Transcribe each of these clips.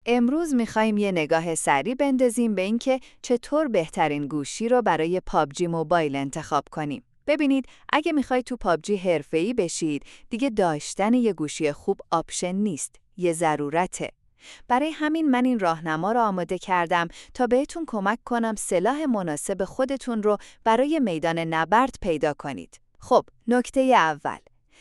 امروز میخوایم یه نگاه سریع بندازیم به اینکه چطور بهترین گوشی رو برای پابجی موبایل انتخاب کنیم. ببینید، اگه میخواید تو پابجی حرفه‌ای بشید، دیگه داشتن یه گوشی خوب آپشن نیست، یه ضرورته. برای همین من این راهنما رو آماده کردم تا بهتون کمک کنم سلاح مناسب خودتون رو برای میدان نبرد پیدا کنید. خب، نکته اول.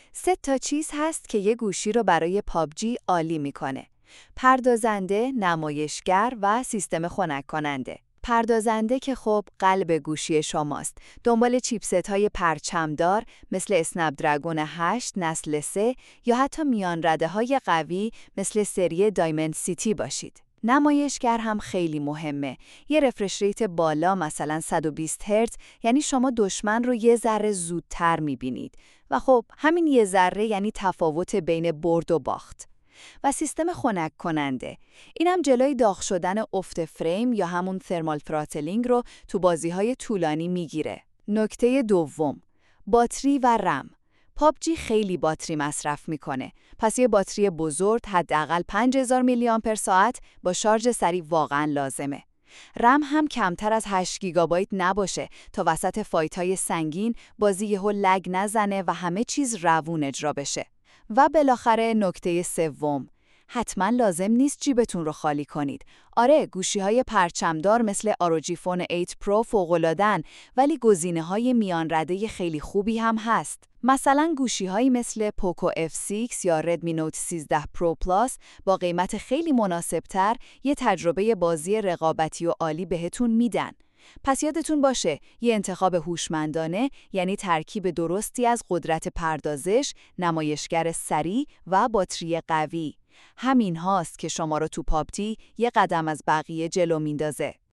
3 چیز هست که یه گوشی رو برای پابجی عالی میکنه. پردازنده، نمایشگر و سیستم خنک کننده. پردازنده که خب قلب گوشی شماست. دنبال چیپست‌های پرچمدار مثل اسنپ دراگون 8 نسل 3 یا حتی میان رده‌های قوی مثل سری دایمند سیتی باشید. نمایشگر هم خیلی مهمه. یه رفرش ریت بالا مثلا 120 هرتز یعنی شما دشمن رو یه ذره زودتر می‌بینید و خب همین یه ذره یعنی تفاوت بین برد و باخت. و سیستم خنک کننده. اینم جلوی داغ شدن افت فریم یا همون ترمال تراتلینگ رو تو بازی‌های طولانی میگیره. نکته دوم، باتری و رم. پابجی خیلی باتری مصرف میکنه. پس یه باتری بزرگ حداقل 5000 میلی آمپر ساعت با شارژ سریع واقعا لازمه. رم هم کمتر از 8 گیگابایت نباشه تا وسط فایت‌های سنگین بازی یهو لگ نزنه و همه چیز روون اجرا بشه. و بالاخره نکته سوم، حتما لازم نیست جیبتون رو خالی کنید. آره، گوشی‌های پرچمدار مثل ROG Phone 8 Pro فوق‌العاده‌ان، ولی گزینه‌های میان رده خیلی خوبی هم هست. مثلا گوشی‌هایی مثل پوکو F6 یا Redmi Note 13 Pro Plus با قیمت خیلی مناسب‌تر یه تجربه بازی رقابتی و عالی بهتون میدن. پس یادتون باشه، یه انتخاب هوشمندانه یعنی ترکیب درستی از قدرت پردازش، نمایشگر سریع و باتری قوی. همین هاست که شما رو تو پابجی یه قدم از بقیه جلو میندازه.